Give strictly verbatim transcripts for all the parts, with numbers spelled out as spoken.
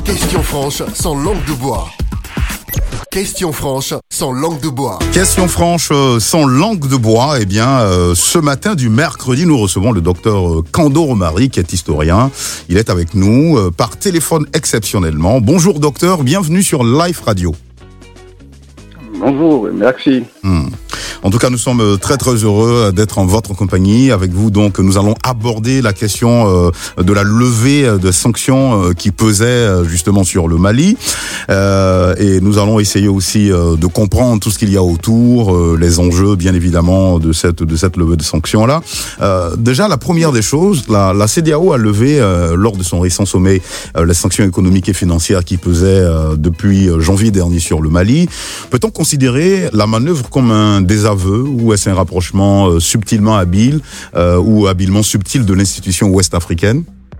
Question franche sans langue de bois. Question franche sans langue de bois. Question franche euh, sans langue de bois. Eh bien, euh, ce matin du mercredi, nous recevons le docteur Kando Romary, qui est historien. Il est avec nous euh, par téléphone exceptionnellement. Bonjour docteur, bienvenue sur Life Radio. Bonjour, merci. Hmm. En tout cas, nous sommes très très heureux d'être en votre compagnie. Avec vous, donc, nous allons aborder la question euh, de la levée de sanctions euh, qui pesaient justement sur le Mali. Euh, et nous allons essayer aussi euh, de comprendre tout ce qu'il y a autour, euh, les enjeux, bien évidemment, de cette de cette levée de sanctions-là. Euh, déjà, la première des choses, la, la C D A O a levé euh, lors de son récent sommet euh, les sanctions économiques et financières qui pesaient euh, depuis janvier dernier sur le Mali. Peut-on considérer la manœuvre comme un désaveu ou est-ce un rapprochement euh, subtilement habile euh, ou habilement subtil de l'institution ouest-africaine?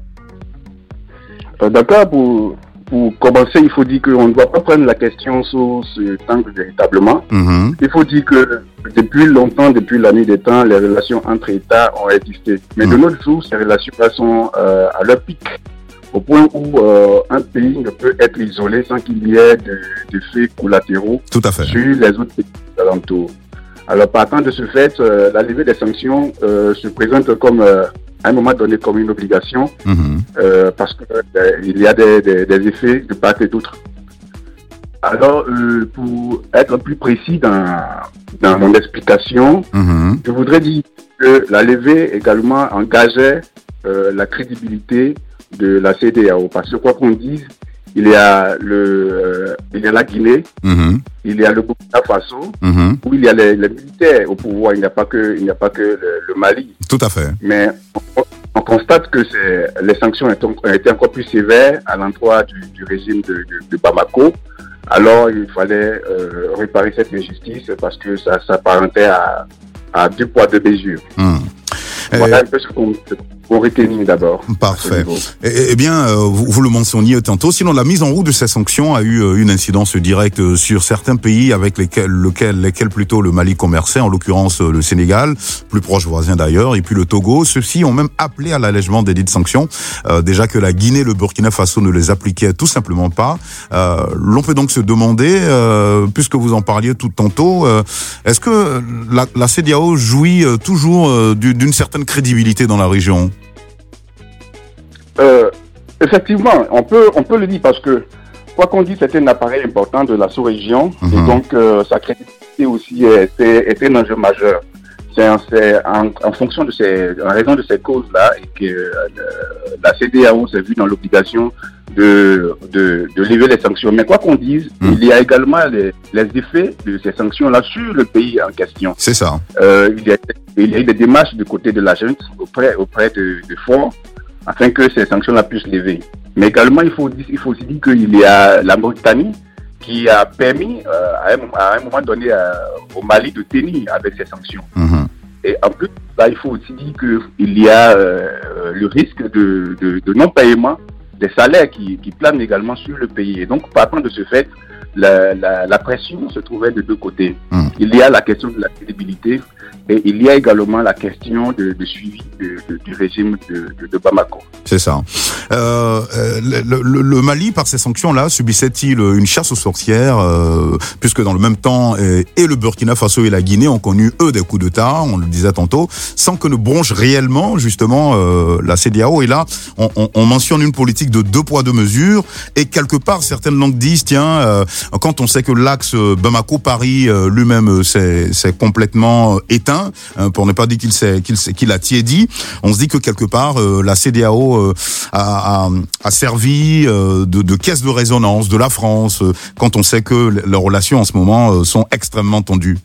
euh, D'accord, pour, pour commencer, il faut dire qu'on ne doit pas prendre la question sous ce angle véritablement. Mm-hmm. Il faut dire que depuis longtemps, depuis la nuit des temps, les relations entre États ont existé. Mais mm-hmm. de nos jours, ces relations-là sont euh, à leur pic, au point où euh, un pays ne peut être isolé sans qu'il y ait d'effets collatéraux Tout à fait. sur les autres pays alentours. Alors, partant de ce fait, euh, la levée des sanctions euh, se présente comme, euh, à un moment donné, comme une obligation, mmh. euh, parce qu'il euh, y a des, des, des effets de part et d'autre. Alors, euh, pour être plus précis dans, dans mon explication, mmh. je voudrais dire que la levée également engageait euh, la crédibilité de la C D A O, parce que quoi qu'on dise, il y a le, euh, il y a la Guinée, mmh. il y a le Burkina Faso, mmh. où il y a les, les militaires au pouvoir. Il n'y a pas que, il n'y a pas que le, le Mali. Tout à fait. Mais on, on constate que c'est, les sanctions ont été encore plus sévères à l'endroit du, du régime de, de, de Bamako. Alors il fallait euh, réparer cette injustice parce que ça s'apparentait à, à deux poids deux mesures. Mmh. Voilà un peu ce qu'on pour retenir d'abord. Parfait. Eh, eh bien, euh, vous, vous le mentionniez tantôt. Sinon, la mise en route de ces sanctions a eu euh, une incidence directe euh, sur certains pays avec lesquels, lequel, lesquels plutôt le Mali commerçait, en l'occurrence euh, le Sénégal, plus proche voisin d'ailleurs, et puis le Togo. Ceux-ci ont même appelé à l'allègement des dites sanctions. Euh, déjà que la Guinée, le Burkina Faso ne les appliquaient tout simplement pas. Euh, l'on peut donc se demander, euh, puisque vous en parliez tout tantôt, euh, est-ce que la, la C D A O jouit euh, toujours euh, d'une certaine crédibilité dans la région? Euh, effectivement, on peut, on peut le dire parce que, quoi qu'on dise, c'était un appareil important de la sous-région mmh. et donc euh, sa crédibilité aussi était, était un enjeu majeur. C'est en, en, en fonction de ces, en raison de ces causes-là et que euh, la C D A O s'est vue dans l'obligation de, de, de lever les sanctions. Mais quoi qu'on dise, mmh. il y a également les, les effets de ces sanctions-là sur le pays en question. C'est ça. Euh, il, y a, il y a eu des démarches du côté de la junte auprès, auprès de, de Fort, afin que ces sanctions-là puissent lever. Mais également, il faut, il faut aussi dire qu'il y a la Mauritanie qui a permis euh, à, un, à un moment donné euh, au Mali de tenir avec ces sanctions. Mmh. Et en plus, là, il faut aussi dire qu'il y a euh, le risque de, de, de non-paiement des salaires qui, qui planent également sur le pays. Et donc, partant de ce fait, la, la, la pression se trouvait de deux côtés. Mmh. Il y a la question de la crédibilité et il y a également la question de, de suivi de, de, du régime de, de, de Bamako. C'est ça. Euh, le, le, le Mali, par ces sanctions-là, subissait-il une chasse aux sorcières, euh, puisque dans le même temps, et, et le Burkina Faso et la Guinée ont connu, eux, des coups d'État, on le disait tantôt, sans que ne bronche réellement, justement, euh, la C D A O. Et là, on, on, on mentionne une politique de deux poids, deux mesures, et quelque part, certaines langues disent, tiens, euh, quand on sait que l'axe Bamako-Paris euh, lui-même s'est, s'est complètement éteint, hein, pour ne pas dire qu'il s'est, qu'il s'est, qu'il a tiédi, on se dit que quelque part, euh, la C D A O euh, a, a, a servi euh, de, de caisse de résonance de la France, euh, quand on sait que leurs relations en ce moment euh, sont extrêmement tendues.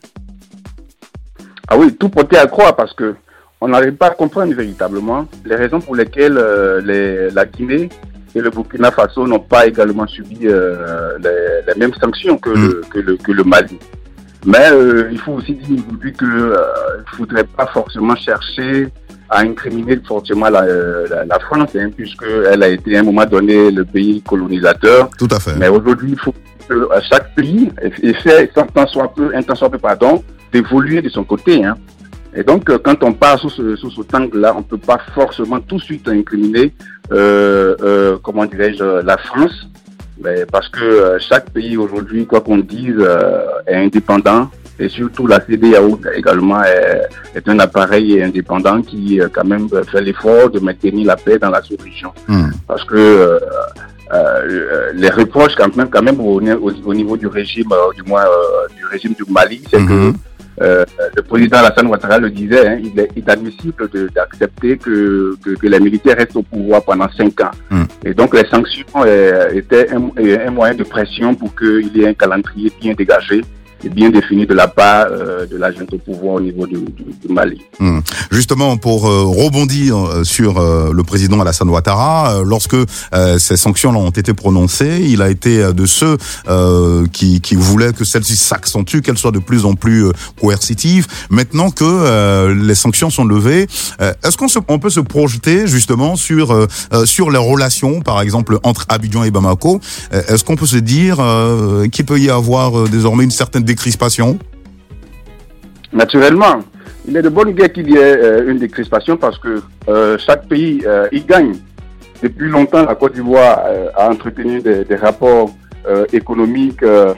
Ah oui, tout porté à croire parce que on n'arrive pas à comprendre véritablement les raisons pour lesquelles euh, les, la Guinée et le Burkina Faso n'ont pas également subi euh, les, les mêmes sanctions que, mmh. le, que, le, que le Mali. Mais euh, il faut aussi dire aujourd'hui qu'il euh, ne faudrait pas forcément chercher à incriminer forcément la, la, la France, hein, puisqu'elle a été à un moment donné le pays colonisateur. Tout à fait. Mais aujourd'hui, il faut que chaque pays essaie, tant soit peu, un tant soit peu, pardon, d'évoluer de son côté. Hein. Et donc, quand on part sous ce, sous cet angle-là, on ne peut pas forcément tout de suite incriminer, euh, euh, comment dirais-je, la France Mais parce que euh, chaque pays aujourd'hui, quoi qu'on dise, euh, est indépendant. Et surtout, la C D A O également est, est un appareil indépendant qui, euh, quand même, fait l'effort de maintenir la paix dans la sous-région. Mmh. Parce que euh, euh, les reproches, quand même, quand même au, au, au niveau du régime, euh, du moins euh, du régime du Mali, c'est mmh. que euh, le président Alassane Ouattara le disait, hein, il est inadmissible de, d'accepter que, que, que les militaires restent au pouvoir pendant cinq ans. Mmh. Et donc, les sanctions euh, étaient un, un moyen de pression pour qu'il y ait un calendrier bien dégagé et bien défini de la part euh, de la junte au pouvoir au niveau du, du, du Mali. Mmh. Justement, pour euh, rebondir euh, sur euh, le président Alassane Ouattara, euh, lorsque euh, ces sanctions ont été prononcées, il a été euh, de ceux euh, qui, qui voulaient que celles-ci s'accentuent, qu'elles soient de plus en plus euh, coercitives. Maintenant que euh, les sanctions sont levées, euh, est-ce qu'on se, on peut se projeter justement sur euh, sur les relations, par exemple entre Abidjan et Bamako? euh, Est-ce qu'on peut se dire euh, qu'il peut y avoir euh, désormais une certaine décrispation? Naturellement, il est de bonne guerre qu'il y ait euh, une décrispation parce que euh, chaque pays euh, y gagne. Depuis longtemps, la Côte d'Ivoire euh, a entretenu des, des rapports euh, économiques euh,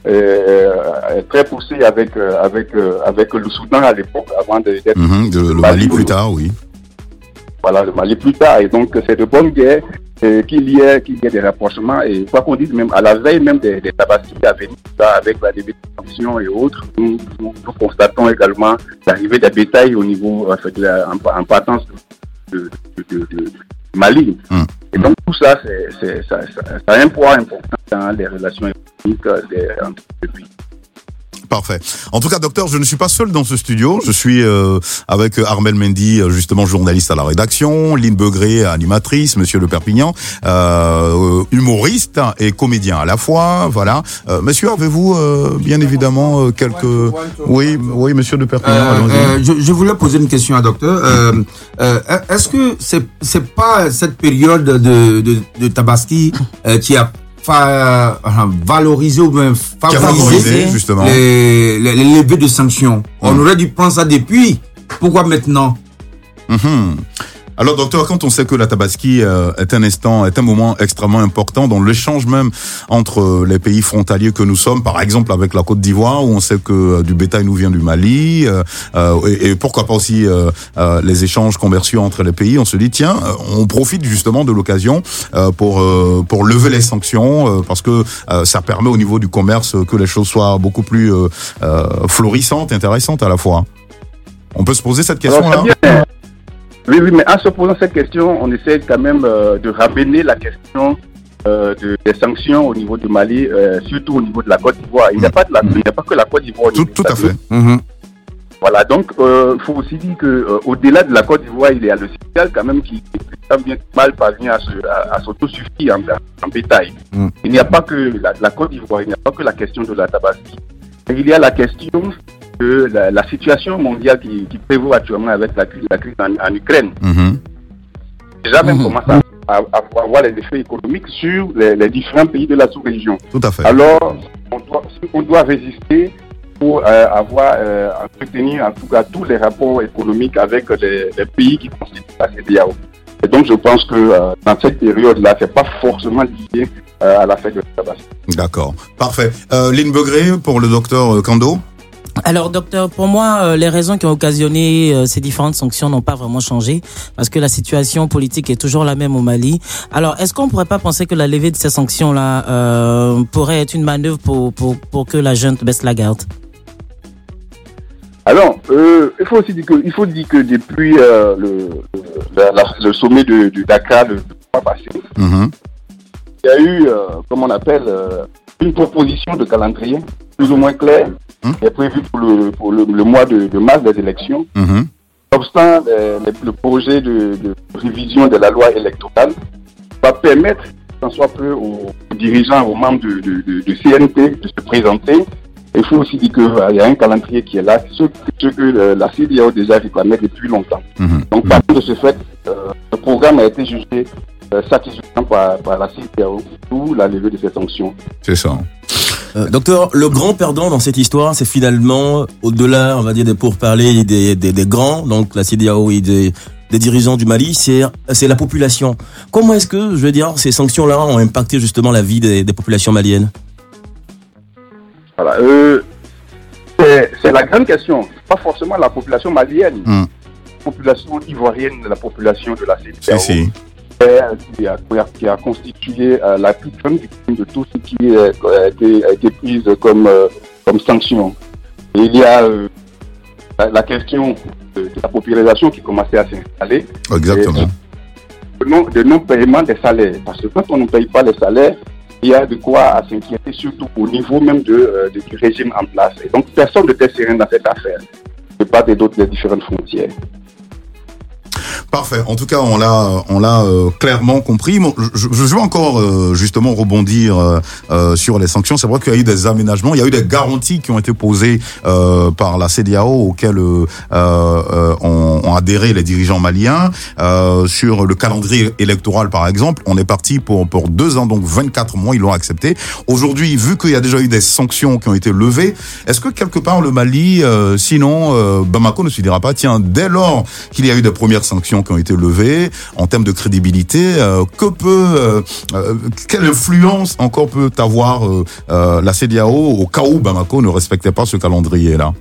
euh, très poussés avec euh, avec euh, avec le Soudan à l'époque, avant d'être mmh, de, le Mali, Mali plus tard, oui. Voilà, le Mali plus tard. Et donc, c'est de bonne guerre euh, qu'il y ait qu'il y ait des rapprochements. Et quoi qu'on dise, même à la veille même des, des tabaski à venir, avec la levée des sanctions et autres, nous, nous, nous constatons également l'arrivée des bétails au niveau, en, fait, la, en, en partance de, de, de, de, de Mali. Mmh. Et donc, tout ça, c'est, c'est, ça, ça, ça a un poids important dans les relations économiques des, entre les pays. Parfait. En tout cas, docteur, je ne suis pas seul dans ce studio. Je suis euh, avec Armel Mendy, justement journaliste à la rédaction, Lynn Begré, animatrice, Monsieur Le Perpignan, euh, humoriste et comédien à la fois. Voilà. Euh, monsieur, avez-vous euh, bien évidemment euh, quelques... Oui, oui, Monsieur Le Perpignan. Euh, euh, je, je voulais poser une question à docteur. Euh, euh, est-ce que c'est c'est pas cette période de de, de Tabaski euh, qui a Fa, valoriser ou même favoriser justement les, les, les levées de sanctions. Mmh. On aurait dû prendre ça depuis. Pourquoi maintenant? Mmh. Alors, docteur, quand on sait que la Tabaski euh, est un instant, est un moment extrêmement important dans l'échange même entre les pays frontaliers que nous sommes, par exemple avec la Côte d'Ivoire, où on sait que euh, du bétail nous vient du Mali, euh, euh, et, et pourquoi pas aussi euh, euh, les échanges commerciaux entre les pays. On se dit tiens, on profite justement de l'occasion euh, pour euh, pour lever les sanctions, euh, parce que euh, ça permet au niveau du commerce que les choses soient beaucoup plus euh, euh, florissantes, intéressantes à la fois. On peut se poser cette question-là. Oui, oui, mais en se posant cette question, on essaie quand même euh, de ramener la question euh, de, des sanctions au niveau du Mali, euh, surtout au niveau de la Côte d'Ivoire. Il n'y a pas de la, il n'y a pas que la Côte d'Ivoire. Tout, tout à fait. Mm-hmm. Voilà, donc il euh, faut aussi dire que euh, au-delà de la Côte d'Ivoire, il y a le Sénégal quand même qui, qui bien mal parvient à, se, à, à s'autosuffire en, en bétail. Mm. Il n'y a pas que la, la Côte d'Ivoire, il n'y a pas que la question de la Tabaski. Et il y a la question de la, la situation mondiale qui, qui prévaut actuellement avec la crise, la crise en, en Ukraine. Mm-hmm. Déjà même mm-hmm. commence à, à, à avoir les effets économiques sur les, les différents pays de la sous-région. Tout à fait. Alors, on doit, on doit résister pour euh, avoir, euh, entretenir en tout cas tous les rapports économiques avec les, les pays qui constituent la C D A O. Et donc je pense que euh, dans cette période-là, c'est pas forcément lié euh, à la fête de la Tabaski. D'accord, parfait. Euh, Lynn Begré pour le docteur Kando. Alors, docteur, pour moi, euh, les raisons qui ont occasionné euh, ces différentes sanctions n'ont pas vraiment changé parce que la situation politique est toujours la même au Mali. Alors, est-ce qu'on ne pourrait pas penser que la levée de ces sanctions-là euh, pourrait être une manœuvre pour, pour, pour que la junte baisse la garde? Alors, euh, il faut aussi dire que, il faut dire que depuis euh, le, le, la, le sommet de, de Dakar le mois passé, mm-hmm. il y a eu, euh, comme on appelle, euh, une proposition de calendrier plus ou moins claire, mm-hmm. qui est prévue pour le, pour le, le mois de, de mars des élections. Mm-hmm. Obstant euh, le, le projet de, de révision de la loi électorale va permettre, tant soit peu aux dirigeants, aux membres de, de, de, de C N P de se présenter. Il faut aussi dire qu'il euh, y a un calendrier qui est là, ce, ce que euh, la C D A O déjà réclamait depuis longtemps. Mmh. Donc, par mmh. de ce fait, euh, le programme a été jugé euh, satisfaisant par, par la C D A O pour la levée de ces sanctions. C'est ça. Euh, docteur, le grand perdant dans cette histoire, c'est finalement, au-delà, on va dire, des pourparlers des, des, des grands, donc la C D A O et des, des dirigeants du Mali, c'est c'est la population. Comment est-ce que, je veux dire, ces sanctions-là ont impacté justement la vie des, des populations maliennes? Voilà, euh, c'est, c'est la grande question. Pas forcément la population malienne, Mm. la population ivoirienne, la population de la C D A O. Si, si. Qui a, qui a, qui a constitué euh, la plus grande victime de tout ce qui est, a, été, a été prise comme, euh, comme sanction. Et il y a euh, la, la question de, de la popularisation qui commençait à s'installer. Exactement. Et, de, non, de non-paiement des salaires. Parce que quand on ne paye pas les salaires, il y a de quoi à s'inquiéter, surtout au niveau même de, euh, de, du régime en place. Et donc personne n'était serein dans cette affaire, de part et d'autre des différentes frontières. Parfait. En tout cas, on l'a, on l'a euh, clairement compris. Bon, je, je veux encore euh, justement rebondir euh, euh, sur les sanctions. C'est vrai qu'il y a eu des aménagements, il y a eu des garanties qui ont été posées euh, par la C D A O auxquelles euh, euh, ont, ont adhéré les dirigeants maliens. Euh, sur le calendrier électoral, par exemple, on est parti pour pour deux ans, donc vingt-quatre mois. Ils l'ont accepté. Aujourd'hui, vu qu'il y a déjà eu des sanctions qui ont été levées, est-ce que quelque part le Mali, euh, sinon euh, Bamako ne se dira pas, tiens, dès lors qu'il y a eu des premières sanctions qui ont été levées, en termes de crédibilité, euh, que peut, euh, euh, quelle influence encore peut avoir euh, euh, la C D A O au cas où Bamako ne respectait pas ce calendrier-là?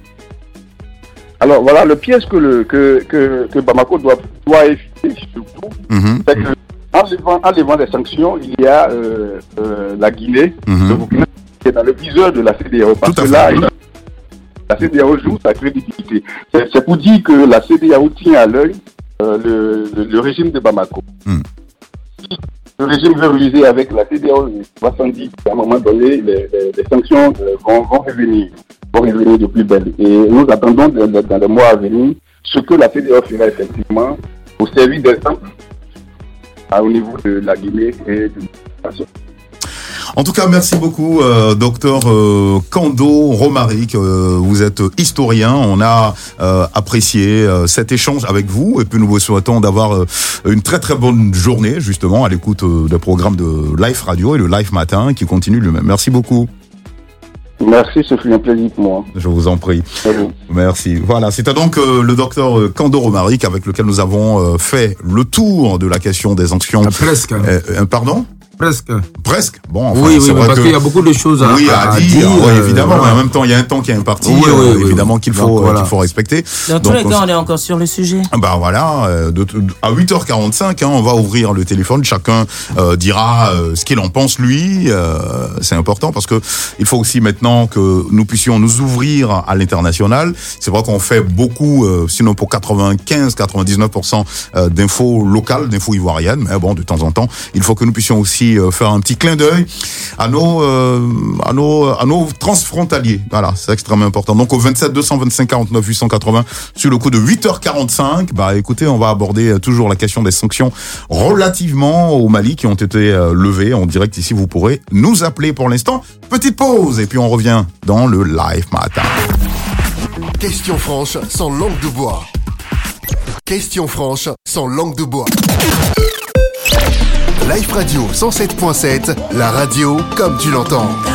Alors voilà, le piège que, le, que, que, que Bamako doit, doit éviter surtout, Mm-hmm. c'est que en levant, en levant des sanctions, il y a euh, euh, la Guinée, Mm-hmm. le Burkina, qui est dans le viseur de la C D A O. Parce Tout à que fait. là, il- la C D A O joue sa crédibilité. C'est, c'est pour dire que la C D A O tient à l'œil euh, le, le, le régime de Bamako. Mm. Si le régime veut réaliser avec la C D A O, il va s'en dire qu'à un moment donné, les, les, les sanctions euh, vont, vont revenir, vont revenir de plus belle. Et nous attendons de- de- dans les mois à venir ce que la C D A O fera effectivement au service d'exemple au niveau de la Guinée et de la façon. En tout cas, merci beaucoup, euh, docteur euh, Kando Romaric. Euh, vous êtes historien. On a euh, apprécié euh, cet échange avec vous, et puis nous vous souhaitons d'avoir euh, une très très bonne journée, justement, à l'écoute euh, des programmes de Live Radio et le Live Matin qui continue lui-même. Merci beaucoup. Merci, ce fut un plaisir pour moi. Je vous en prie. Salut. Merci. Voilà, c'était donc euh, le docteur euh, Kando Romaric avec lequel nous avons euh, fait le tour de la question des sanctions. Ah, presque. Euh, euh, pardon? Presque. Presque. Bon, enfin, oui, c'est oui, vrai parce que... qu'il y a beaucoup de choses à, oui, à, à dire, dire. oui, euh, évidemment, voilà. mais en même temps, il y a un temps qui est imparti, Oui, oui, euh, oui, évidemment oui. qu'il faut, Donc, euh, voilà. qu'il faut respecter. Dans tous Donc, les on cas, s- on est encore sur le sujet. bah voilà, euh, de, de- à huit heures quarante-cinq, hein, on va ouvrir le téléphone. Chacun euh, dira euh, ce qu'il en pense lui. Euh, c'est important parce que il faut aussi maintenant que nous puissions nous ouvrir à l'international. C'est vrai qu'on fait beaucoup, euh, sinon pour quatre-vingt-quinze, quatre-vingt-dix-neuf pour cent euh, d'infos locales, d'infos ivoiriennes. Mais bon, de temps en temps, il faut que nous puissions aussi euh, faire un petit clin d'œil à nos, euh, à nos, à nos transfrontaliers. Voilà, c'est extrêmement important. Donc au vingt-sept deux cent vingt-cinq quarante-neuf huit cent quatre-vingts, sur le coup de huit heures quarante-cinq, bah écoutez, on va aborder euh, toujours la question des sanctions relativement au Mali qui ont été euh, levées en direct ici. Vous pourrez nous appeler pour l'instant. Petite pause et puis on revient dans le Live Matin. Question franche sans langue de bois. Question franche sans langue de bois. Live Radio cent sept point sept, la radio comme tu l'entends.